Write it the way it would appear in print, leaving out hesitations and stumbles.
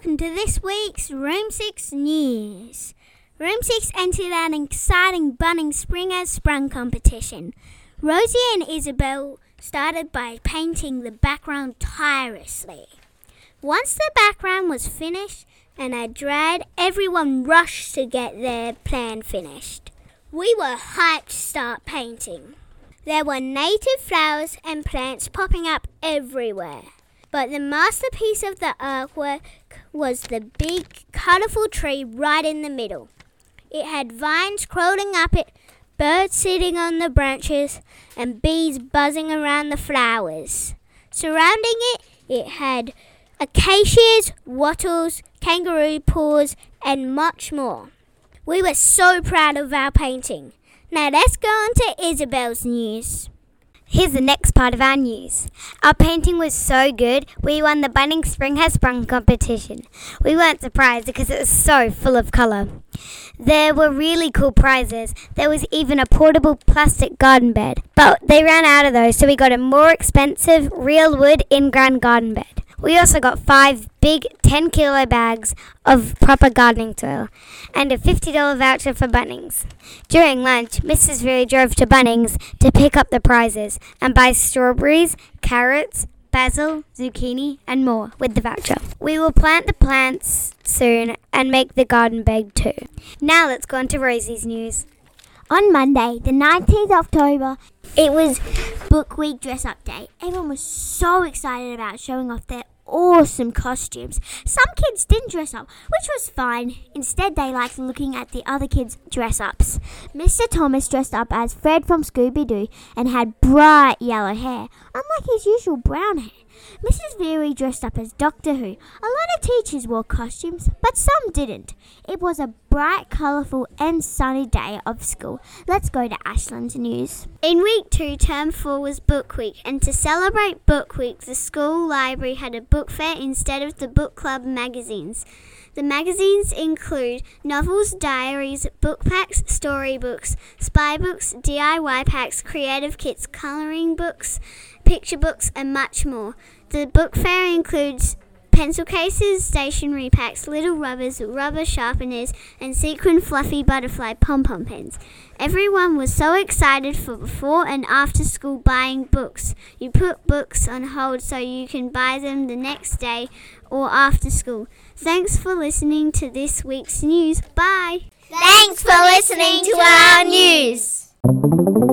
welcome to this week's Room 6 News. Room 6 entered an exciting Bunnings Spring Has Sprung competition. Rosie and Isabel started by painting the background tirelessly. Once the background was finished and had dried, everyone rushed to get their plan finished. We were hyped to start painting. There were native flowers and plants popping up everywhere. But the masterpiece of the artwork was the big, colourful tree right in the middle. It had vines crawling up it, birds sitting on the branches, and bees buzzing around the flowers. Surrounding it, it had acacias, wattles, kangaroo paws, and much more. We were so proud of our painting. Now let's go on to Isabel's news. Here's the next part of our news. Our painting was so good, we won the Bunnings Spring Has Sprung competition. We weren't surprised because it was so full of colour. There were really cool prizes. There was even a portable plastic garden bed. But they ran out of those, so we got a more expensive real wood in-ground garden bed. We also got 5 big 10-kilo bags of proper gardening soil and a $50 voucher for Bunnings. During lunch, Mrs. Veery drove to Bunnings to pick up the prizes and buy strawberries, carrots, basil, zucchini and more with the voucher. We will plant the plants soon and make the garden bed too. Now let's go on to Rosie's news. On Monday, the 19th of October, it was Book Week Dress Up Day. Everyone was so excited about showing off their awesome costumes. Some kids didn't dress up, which was fine. Instead, they liked looking at the other kids' dress-ups. Mr. Thomas dressed up as Fred from Scooby-Doo and had bright yellow hair, unlike his usual brown hair. Mrs. Veery dressed up as Doctor Who. A lot of teachers wore costumes, but some didn't. It was a bright, colourful and sunny day of school. Let's go to Ashland's news. In week 2, term 4 was Book Week, and to celebrate Book Week, the school library had a book fair instead of the book club magazines. The magazines include novels, diaries, book packs, storybooks, spy books, DIY packs, creative kits, colouring books, picture books and much more. The book fair includes pencil cases, stationery packs, little rubbers, rubber sharpeners and sequin fluffy butterfly pom-pom pens. Everyone was so excited for before and after school buying books. You put books on hold so you can buy them the next day or after school. Thanks for listening to this week's news. Bye! Thanks for listening to our news.